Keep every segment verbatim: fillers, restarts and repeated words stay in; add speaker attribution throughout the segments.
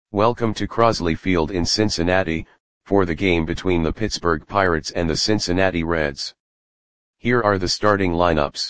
Speaker 1: Welcome to Crosley Field in Cincinnati, for the game between the Pittsburgh Pirates and the Cincinnati Reds. Here are the starting lineups.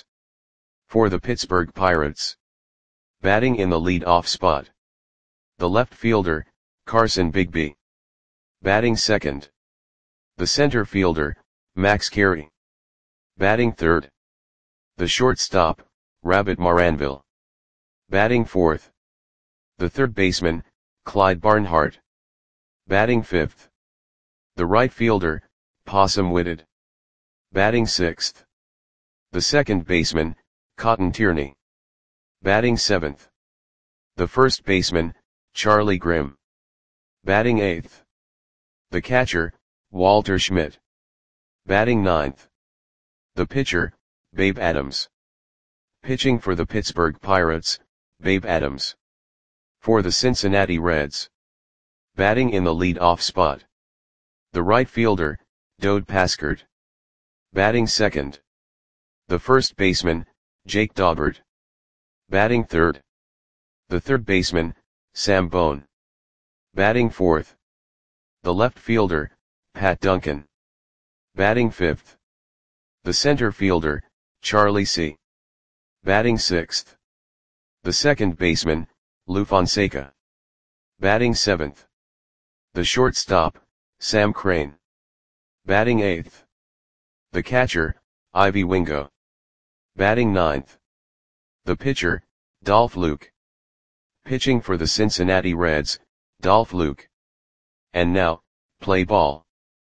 Speaker 1: For the Pittsburgh Pirates. Batting in the lead-off spot. The left fielder, Carson Bigby. Batting second. The center fielder, Max Carey. Batting third. The shortstop, Rabbit Maranville. Batting fourth. The third baseman, Clyde Barnhart. Batting fifth. The right fielder, Possum Whitted. Batting sixth. The second baseman, Cotton Tierney. Batting seventh. The first baseman, Charlie Grimm. Batting eighth. The catcher, Walter Schmidt. Batting ninth. The pitcher, Babe Adams. Pitching for the Pittsburgh Pirates, Babe Adams. For the Cincinnati Reds. Batting in the lead-off spot. The right fielder, Dode Paskert. Batting second. The first baseman, Jake Daubert. Batting third. The third baseman, Sam Bone. Batting fourth. The left fielder, Pat Duncan. Batting fifth. The center fielder, Charlie C. Batting sixth. The second baseman, Lou Fonseca. Batting seventh. The shortstop, Sam Crane. Batting eighth. The catcher, Ivy Wingo. Batting ninth. The pitcher, Dolph Luke. Pitching for the Cincinnati Reds, Dolph Luke. And now, play ball.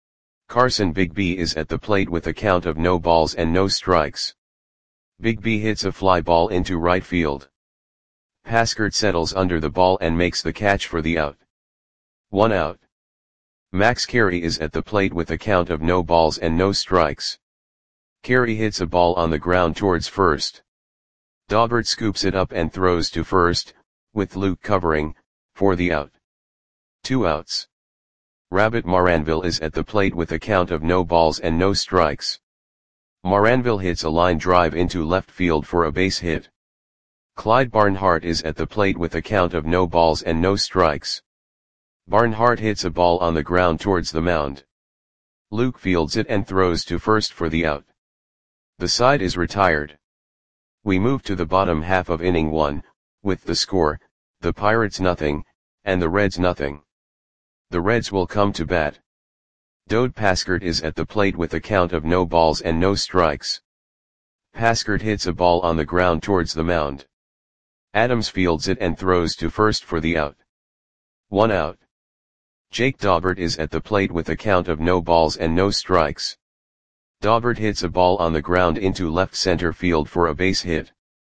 Speaker 1: Carson Bigby is at the plate with a count of no balls and no strikes. Bigby hits a fly ball into right field. Paskert settles under the ball and makes the catch for the out. One out. Max Carey is at the plate with a count of no balls and no strikes. Carey hits a ball on the ground towards first. Daubert scoops it up and throws to first, with Luke covering, for the out. Two outs. Rabbit Maranville is at the plate with a count of no balls and no strikes. Maranville hits a line drive into left field for a base hit. Clyde Barnhart is at the plate with a count of no balls and no strikes. Barnhart hits a ball on the ground towards the mound. Luke fields it and throws to first for the out. The side is retired. We move to the bottom half of inning one, with the score, the Pirates nothing, and the Reds nothing. The Reds will come to bat. Dode Paskert is at the plate with a count of no balls and no strikes. Paskert hits a ball on the ground towards the mound. Adams fields it and throws to first for the out. One out. Jake Daubert is at the plate with a count of no balls and no strikes. Daubert hits a ball on the ground into left center field for a base hit.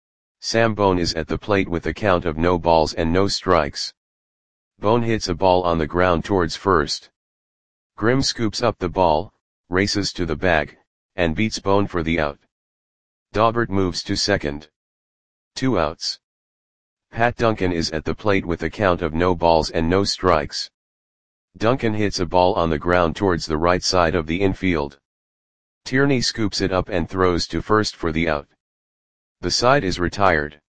Speaker 1: Sam Bone is at the plate with a count of no balls and no strikes. Bone hits a ball on the ground towards first. Grimm scoops up the ball, races to the bag, and beats Bone for the out. Daubert moves to second. Two outs. Pat Duncan is at the plate with a count of no balls and no strikes. Duncan hits a ball on the ground towards the right side of the infield. Tierney scoops it up and throws to first for the out. The side is retired.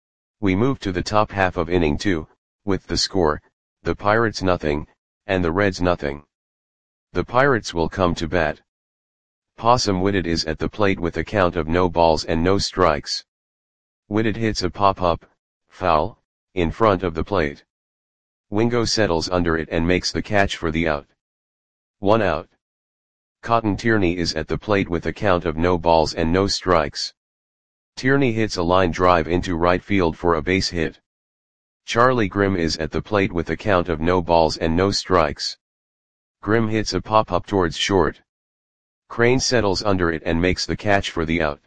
Speaker 1: We move to the top half of inning two, with the score, the Pirates nothing, and the Reds nothing. The Pirates will come to bat. Possum Whitted is at the plate with a count of no balls and no strikes. Whitted hits a pop-up, foul, in front of the plate. Wingo settles under it and makes the catch for the out. One out. Cotton Tierney is at the plate with a count of no balls and no strikes. Tierney hits a line drive into right field for a base hit. Charlie Grimm is at the plate with a count of no balls and no strikes. Grimm hits a pop-up towards short. Crane settles under it and makes the catch for the out.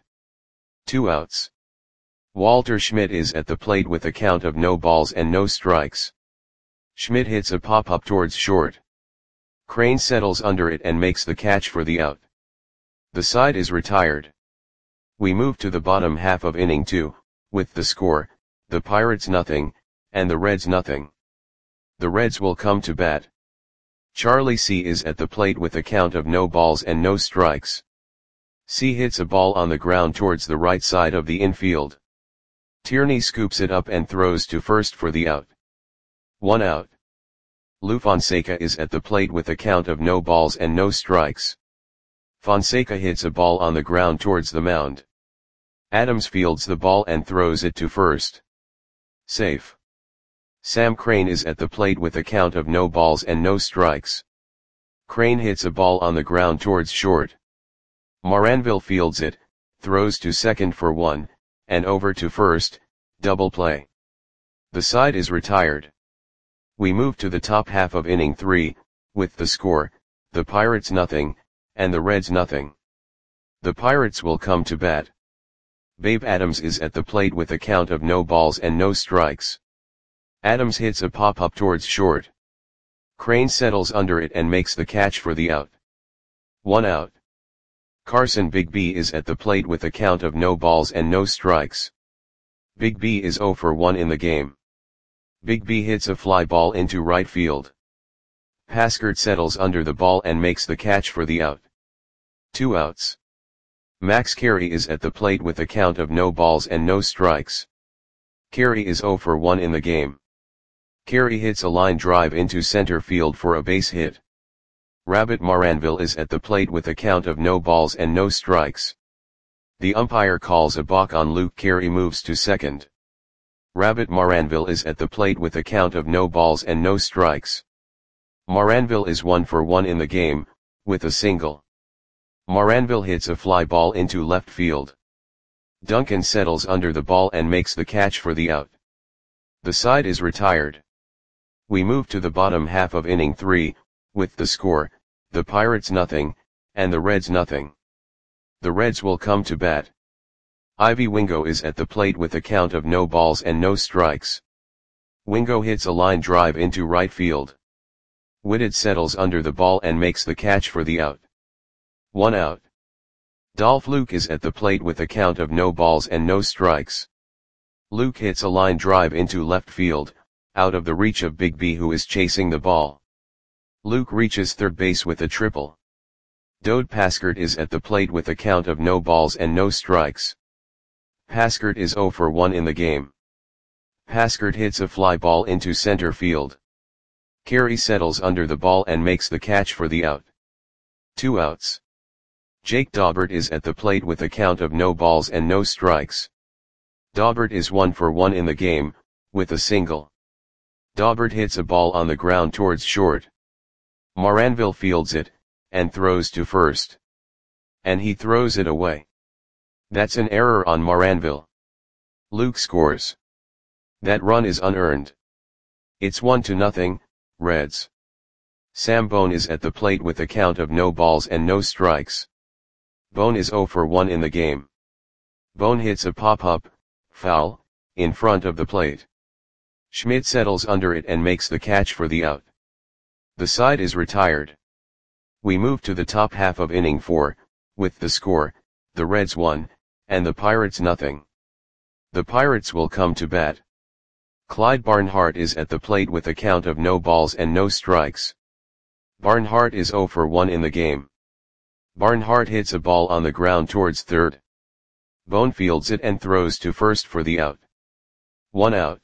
Speaker 1: Two outs. Walter Schmidt is at the plate with a count of no balls and no strikes. Schmidt hits a pop-up towards short. Crane settles under it and makes the catch for the out. The side is retired. We move to the bottom half of inning two, with the score, the Pirates nothing, and the Reds nothing. The Reds will come to bat. Charlie C is at the plate with a count of no balls and no strikes. C hits a ball on the ground towards the right side of the infield. Tierney scoops it up and throws to first for the out. One out. Lou Fonseca is at the plate with a count of no balls and no strikes. Fonseca hits a ball on the ground towards the mound. Adams fields the ball and throws it to first. Safe. Sam Crane is at the plate with a count of no balls and no strikes. Crane hits a ball on the ground towards short. Moranville fields it, throws to second for one, and over to first, double play. The side is retired. We move to the top half of inning three, with the score, the Pirates nothing, and the Reds nothing. The Pirates will come to bat. Babe Adams is at the plate with a count of no balls and no strikes. Adams hits a pop-up towards short. Crane settles under it and makes the catch for the out. One out. Carson Bigby is at the plate with a count of no balls and no strikes. Bigby is oh for one in the game. Bigby hits a fly ball into right field. Paskert settles under the ball and makes the catch for the out. Two outs. Max Carey is at the plate with a count of no balls and no strikes. Carey is oh for one in the game. Carey hits a line drive into center field for a base hit. Rabbit Moranville is at the plate with a count of no balls and no strikes. The umpire calls a balk on Luke. Carey moves to second. Rabbit Moranville is at the plate with a count of no balls and no strikes. Moranville is one for one in the game, with a single. Moranville hits a fly ball into left field. Duncan settles under the ball and makes the catch for the out. The side is retired. We move to the bottom half of inning three, with the score, the Pirates nothing, and the Reds nothing. The Reds will come to bat. Ivy Wingo is at the plate with a count of no balls and no strikes. Wingo hits a line drive into right field. Whitted settles under the ball and makes the catch for the out. One out. Dolph Luke is at the plate with a count of no balls and no strikes. Luke hits a line drive into left field, out of the reach of Bigby, who is chasing the ball. Luke reaches third base with a triple. Dode Paskert is at the plate with a count of no balls and no strikes. Paskert is oh for one in the game. Paskert hits a fly ball into center field. Carey settles under the ball and makes the catch for the out. Two outs. Jake Daubert is at the plate with a count of no balls and no strikes. Daubert is one for one in the game, with a single. Daubert hits a ball on the ground towards short. Moranville fields it, and throws to first. And he throws it away. That's an error on Moranville. Luke scores. That run is unearned. It's one to nothing, Reds. Sam Bone is at the plate with a count of no balls and no strikes. Bone is oh for one in the game. Bone hits a pop-up, foul, in front of the plate. Schmidt settles under it and makes the catch for the out. The side is retired. We move to the top half of inning four, with the score, the Reds one, and the Pirates nothing. The Pirates will come to bat. Clyde Barnhart is at the plate with a count of no balls and no strikes. Barnhart is oh for one in the game. Barnhart hits a ball on the ground towards third. Bone fields it and throws to first for the out. One out.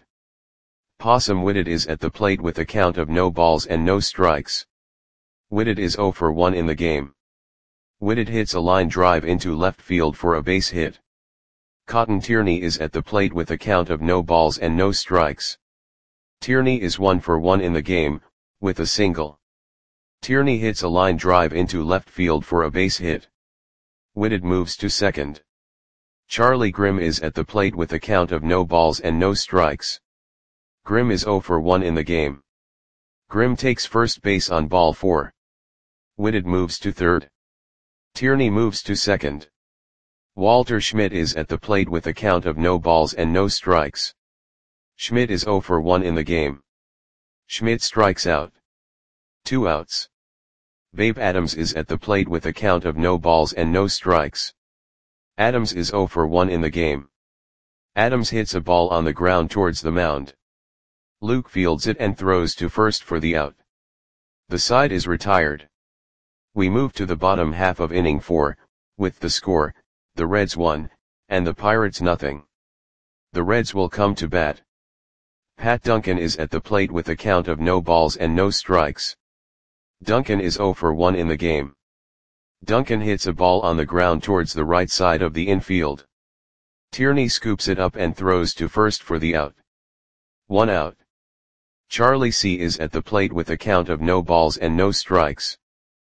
Speaker 1: Possum Whitted is at the plate with a count of no balls and no strikes. Whitted is oh for one in the game. Whitted hits a line drive into left field for a base hit. Cotton Tierney is at the plate with a count of no balls and no strikes. Tierney is one for one in the game, with a single. Tierney hits a line drive into left field for a base hit. Whitted moves to second. Charlie Grimm is at the plate with a count of no balls and no strikes. Grimm is oh for one in the game. Grimm takes first base on ball four. Whitted moves to third. Tierney moves to second. Walter Schmidt is at the plate with a count of no balls and no strikes. Schmidt is oh for one in the game. Schmidt strikes out. Two outs. Babe Adams is at the plate with a count of no balls and no strikes. Adams is oh for one in the game. Adams hits a ball on the ground towards the mound. Luke fields it and throws to first for the out. The side is retired. We move to the bottom half of inning four, with the score, the Reds one, and the Pirates nothing. The Reds will come to bat. Pat Duncan is at the plate with a count of no balls and no strikes. Duncan is zero for one in the game. Duncan hits a ball on the ground towards the right side of the infield. Tierney scoops it up and throws to first for the out. One out. Charlie C is at the plate with a count of no balls and no strikes.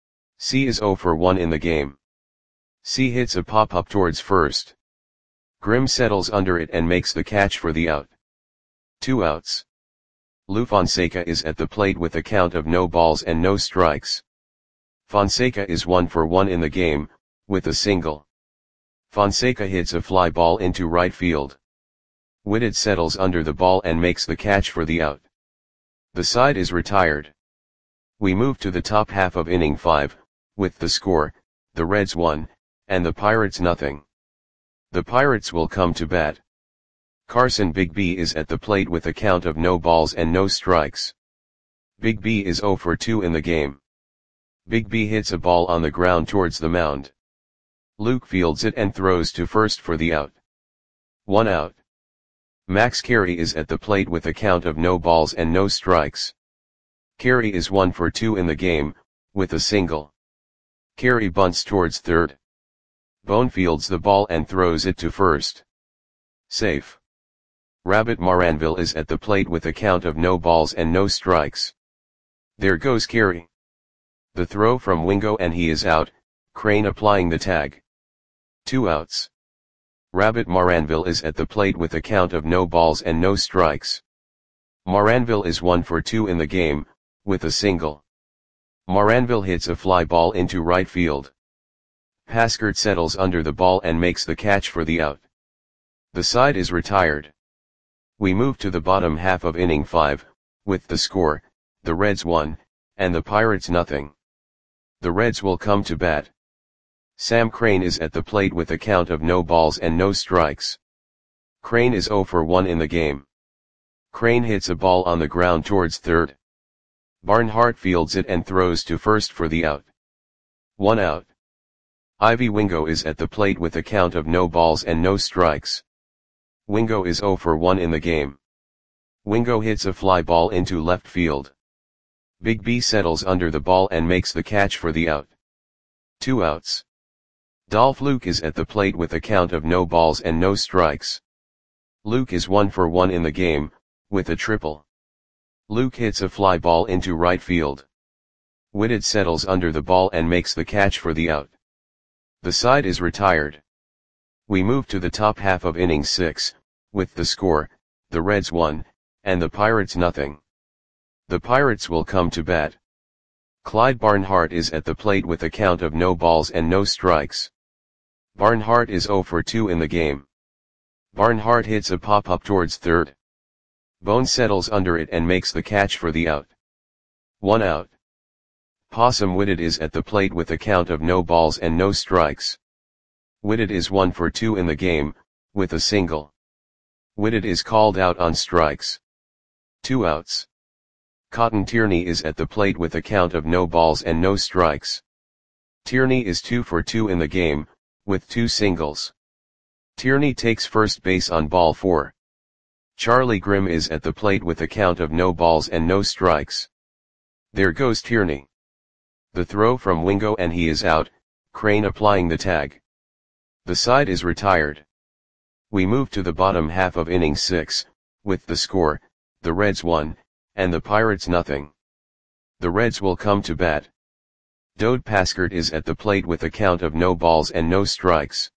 Speaker 1: C is zero for one in the game. C hits a pop-up towards first. Grimm settles under it and makes the catch for the out. Two outs. Lou Fonseca is at the plate with a count of no balls and no strikes. Fonseca is one for one in the game, with a single. Fonseca hits a fly ball into right field. Whitted settles under the ball and makes the catch for the out. The side is retired. We move to the top half of inning five, with the score, the Reds one, and the Pirates nothing. The Pirates will come to bat. Carson Big B is at the plate with a count of no balls and no strikes. Big B is zero for two in the game. Big B hits a ball on the ground towards the mound. Luke fields it and throws to first for the out. One out. Max Carey is at the plate with a count of no balls and no strikes. Carey is one for two in the game, with a single. Carey bunts towards third. Bone fields the ball and throws it to first. Safe. Rabbit Maranville is at the plate with a count of no balls and no strikes. There goes Carey. The throw from Wingo and he is out, Crane applying the tag. Two outs. Rabbit Maranville is at the plate with a count of no balls and no strikes. Maranville is one for two in the game, with a single. Maranville hits a fly ball into right field. Paskert settles under the ball and makes the catch for the out. The side is retired. We move to the bottom half of inning five, with the score, the Reds one, and the Pirates nothing. The Reds will come to bat. Sam Crane is at the plate with a count of no balls and no strikes. Crane is zero for one in the game. Crane hits a ball on the ground towards third. Barnhart fields it and throws to first for the out. One out. Ivy Wingo is at the plate with a count of no balls and no strikes. Wingo is zero for one in the game. Wingo hits a fly ball into left field. Big B settles under the ball and makes the catch for the out. Two outs. Dolph Luke is at the plate with a count of no balls and no strikes. Luke is one for one in the game, with a triple. Luke hits a fly ball into right field. Whitted settles under the ball and makes the catch for the out. The side is retired. We move to the top half of inning six, with the score, the Reds one, and the Pirates nothing. The Pirates will come to bat. Clyde Barnhart is at the plate with a count of no balls and no strikes. Barnhart is zero for two in the game. Barnhart hits a pop-up towards third. Bone settles under it and makes the catch for the out. One out. Possum Whitted is at the plate with a count of no balls and no strikes. Whitted is one for two in the game, with a single. Whitted is called out on strikes. Two outs. Cotton Tierney is at the plate with a count of no balls and no strikes. Tierney is two for two in the game, with two singles. Tierney takes first base on ball four. Charlie Grimm is at the plate with a count of no balls and no strikes. There goes Tierney. The throw from Wingo and he is out, Crane applying the tag. The side is retired. We move to the bottom half of inning six, with the score, the Reds one, and the Pirates nothing. The Reds will come to bat. Dode Paskert is at the plate with a count of no balls and no strikes.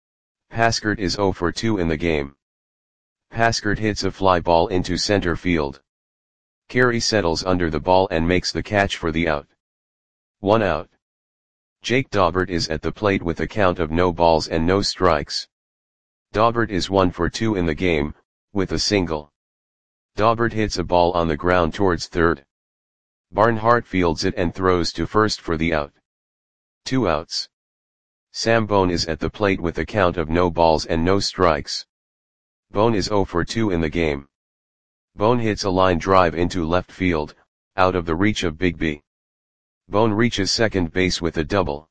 Speaker 1: Paskert is zero for two in the game. Paskert hits a fly ball into center field. Carey settles under the ball and makes the catch for the out. One out. Jake Daubert is at the plate with a count of no balls and no strikes. Daubert is one for two in the game, with a single. Daubert hits a ball on the ground towards third. Barnhart fields it and throws to first for the out. Two outs. Sam Bone is at the plate with a count of no balls and no strikes. Bone is zero for two in the game. Bone hits a line drive into left field, out of the reach of Big B. Bone reaches second base with a double.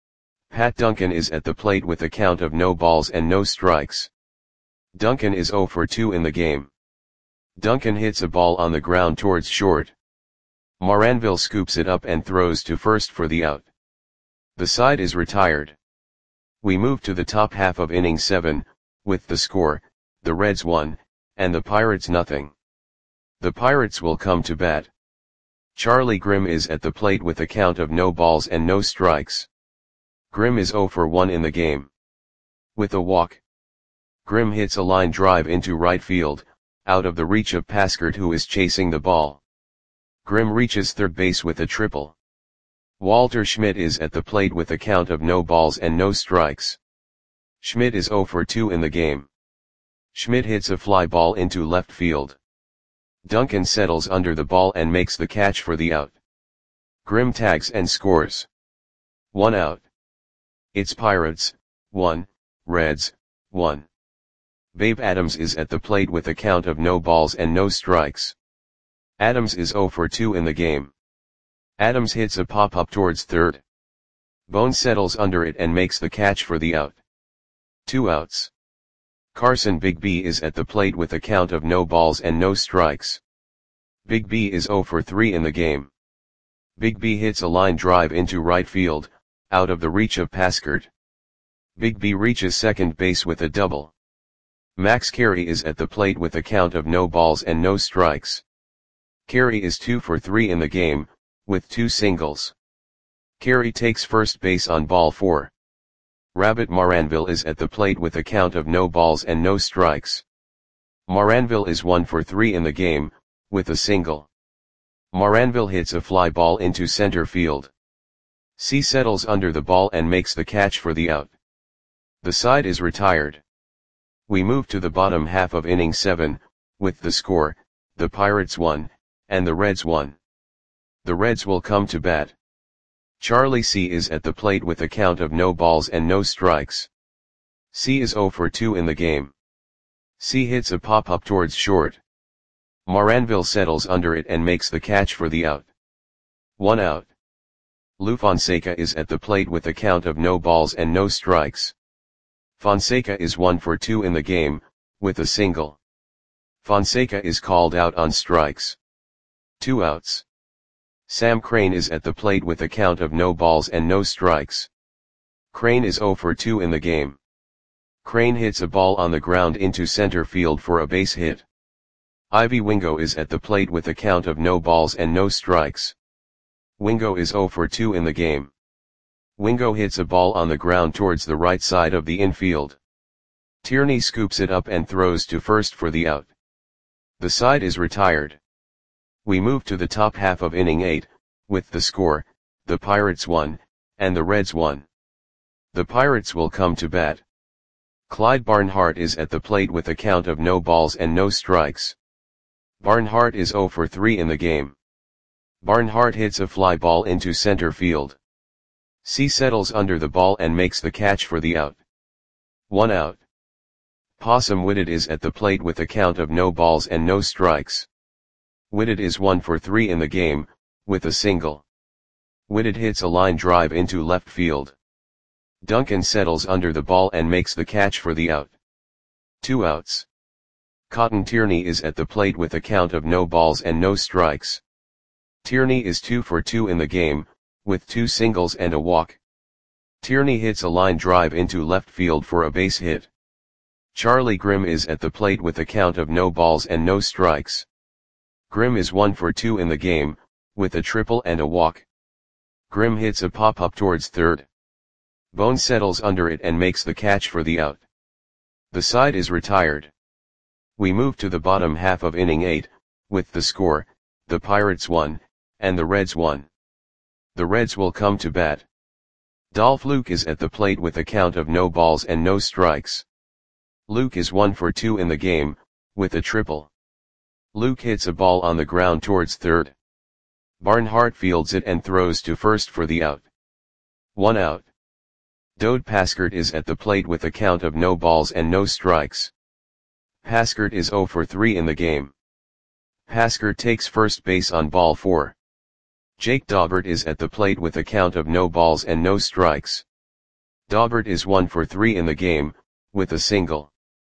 Speaker 1: Pat Duncan is at the plate with a count of no balls and no strikes. Duncan is zero for two in the game. Duncan hits a ball on the ground towards short. Moranville scoops it up and throws to first for the out. The side is retired. We move to the top half of inning seven, with the score, the Reds one, and the Pirates nothing. The Pirates will come to bat. Charlie Grimm is at the plate with a count of no balls and no strikes. Grimm is oh for one in the game. With a walk, Grimm hits a line drive into right field, out of the reach of Paskert, who is chasing the ball. Grimm reaches third base with a triple. Walter Schmidt is at the plate with a count of no balls and no strikes. Schmidt is oh for two in the game. Schmidt hits a fly ball into left field. Duncan settles under the ball and makes the catch for the out. Grimm tags and scores. One out. It's Pirates, one, Reds, one. Babe Adams is at the plate with a count of no balls and no strikes. Adams is oh for two in the game. Adams hits a pop-up towards third. Bone settles under it and makes the catch for the out. Two outs. Carson Bigby is at the plate with a count of no balls and no strikes. Bigby is oh for three in the game. Bigby hits a line drive into right field, out of the reach of Paskert. Bigby reaches second base with a double. Max Carey is at the plate with a count of no balls and no strikes. Carey is two for three in the game, with two singles. Carey takes first base on ball four. Rabbit Moranville is at the plate with a count of no balls and no strikes. Moranville is one for three in the game, with a single. Moranville hits a fly ball into center field. C settles under the ball and makes the catch for the out. The side is retired. We move to the bottom half of inning seven, with the score, the Pirates one, and the Reds one. The Reds will come to bat. Charlie C is at the plate with a count of no balls and no strikes. C is oh for two in the game. C hits a pop-up towards short. Moranville settles under it and makes the catch for the out. One out. Lou Fonseca is at the plate with a count of no balls and no strikes. Fonseca is one for two in the game, with a single. Fonseca is called out on strikes. Two outs. Sam Crane is at the plate with a count of no balls and no strikes. Crane is oh for two in the game. Crane hits a ball on the ground into center field for a base hit. Ivy Wingo is at the plate with a count of no balls and no strikes. Wingo is oh for two in the game. Wingo hits a ball on the ground towards the right side of the infield. Tierney scoops it up and throws to first for the out. The side is retired. We move to the top half of inning eight, with the score, the Pirates one, and the Reds one. The Pirates will come to bat. Clyde Barnhart is at the plate with a count of no balls and no strikes. Barnhart is oh for three in the game. Barnhart hits a fly ball into center field. C settles under the ball and makes the catch for the out. One out. Possum Whitted is at the plate with a count of no balls and no strikes. Whitted is one for three in the game, with a single. Whitted hits a line drive into left field. Duncan settles under the ball and makes the catch for the out. Two outs. Cotton Tierney is at the plate with a count of no balls and no strikes. Tierney is two for two in the game, with two singles and a walk. Tierney hits a line drive into left field for a base hit. Charlie Grimm is at the plate with a count of no balls and no strikes. Grimm is one for two in the game, with a triple and a walk. Grimm hits a pop-up towards third. Bone settles under it and makes the catch for the out. The side is retired. We move to the bottom half of inning eight, with the score, the Pirates one, and the Reds one. The Reds will come to bat. Dolph Luke is at the plate with a count of no balls and no strikes. Luke is one for two in the game, with a triple. Luke hits a ball on the ground towards third. Barnhart fields it and throws to first for the out. One out. Dode Paskert is at the plate with a count of no balls and no strikes. Paskert is oh for three in the game. Paskert takes first base on ball four. Jake Daubert is at the plate with a count of no balls and no strikes. Daubert is one for three in the game, with a single.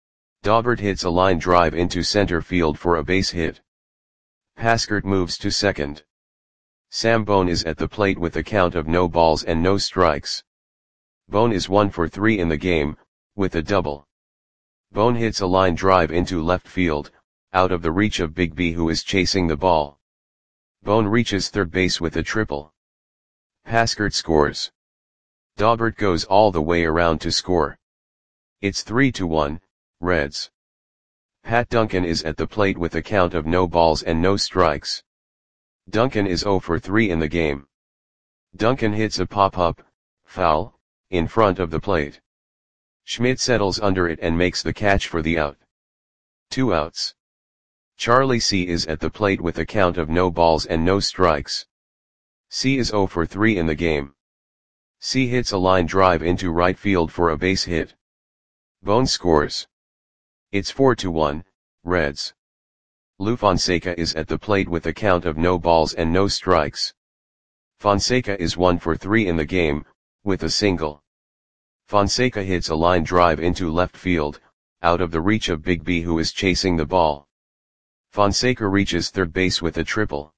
Speaker 1: Daubert hits a line drive into center field for a base hit. Paskert moves to second. Sam Bone is at the plate with a count of no balls and no strikes. Bone is one for three in the game, with a double. Bone hits a line drive into left field, out of the reach of Big B, who is chasing the ball. Bone reaches third base with a triple. Paskert scores. Daubert goes all the way around to score. It's three to one, Reds. Pat Duncan is at the plate with a count of no balls and no strikes. Duncan is zero for three in the game. Duncan hits a pop-up, foul, in front of the plate. Schmidt settles under it and makes the catch for the out. Two outs. Charlie C is at the plate with a count of no balls and no strikes. C is zero for three in the game. C hits a line drive into right field for a base hit. Bone scores. It's four to one, Reds. Lou Fonseca is at the plate with a count of no balls and no strikes. Fonseca is one for three in the game, with a single. Fonseca hits a line drive into left field, out of the reach of Big B, who is chasing the ball. Fonseca reaches third base with a triple.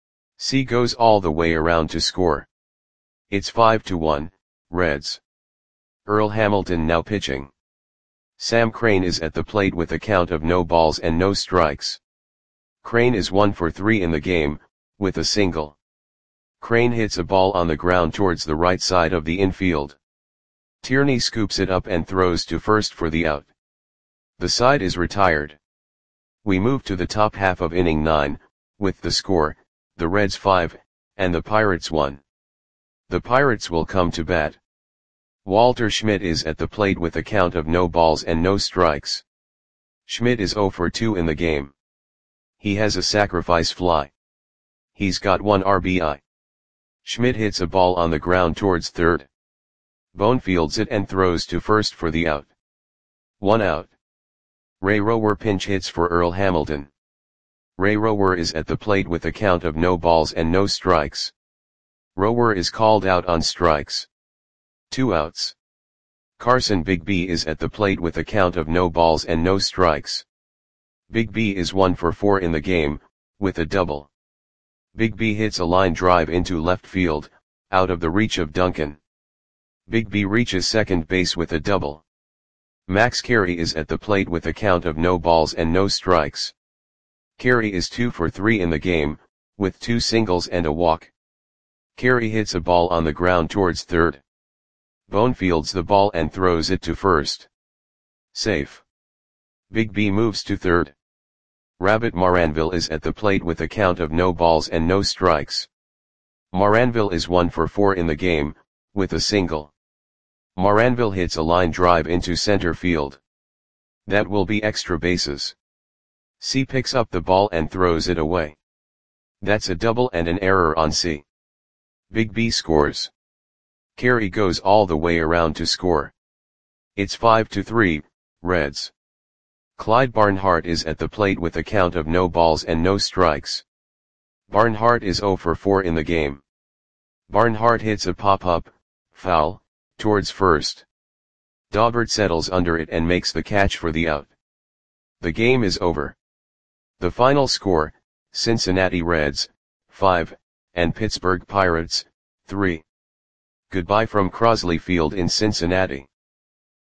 Speaker 1: C goes all the way around to score. It's five to one, Reds. Earl Hamilton now pitching. Sam Crane is at the plate with a count of no balls and no strikes. Crane is one for three in the game, with a single. Crane hits a ball on the ground towards the right side of the infield. Tierney scoops it up and throws to first for the out. The side is retired. We move to the top half of inning nine, with the score, the Reds five, and the Pirates one. The Pirates will come to bat. Walter Schmidt is at the plate with a count of no balls and no strikes. Schmidt is zero for two in the game. He has a sacrifice fly. He's got one R B I. Schmidt hits a ball on the ground towards third. Bone fields it and throws to first for the out. One out. Ray Rower pinch hits for Earl Hamilton. Ray Rower is at the plate with a count of no balls and no strikes. Rower is called out on strikes. Two outs. Carson Big B is at the plate with a count of no balls and no strikes. Big B is one for four in the game, with a double. Big B hits a line drive into left field, out of the reach of Duncan. Big B reaches second base with a double. Max Carey is at the plate with a count of no balls and no strikes. Carey is two for three in the game, with two singles and a walk. Carey hits a ball on the ground towards third. Bone fields the ball and throws it to first. Safe. Big B moves to third. Rabbit Maranville is at the plate with a count of no balls and no strikes. Maranville is one for four in the game, with a single. Maranville hits a line drive into center field. That will be extra bases. C picks up the ball and throws it away. That's a double and an error on C. Big B scores. Carey goes all the way around to score. It's five to three, Reds. Clyde Barnhart is at the plate with a count of no balls and no strikes. Barnhart is zero for four in the game. Barnhart hits a pop-up, foul, towards first. Daubert settles under it and makes the catch for the out. The game is over. The final score, Cincinnati Reds, five, and Pittsburgh Pirates, three. Goodbye from Crosley Field in Cincinnati.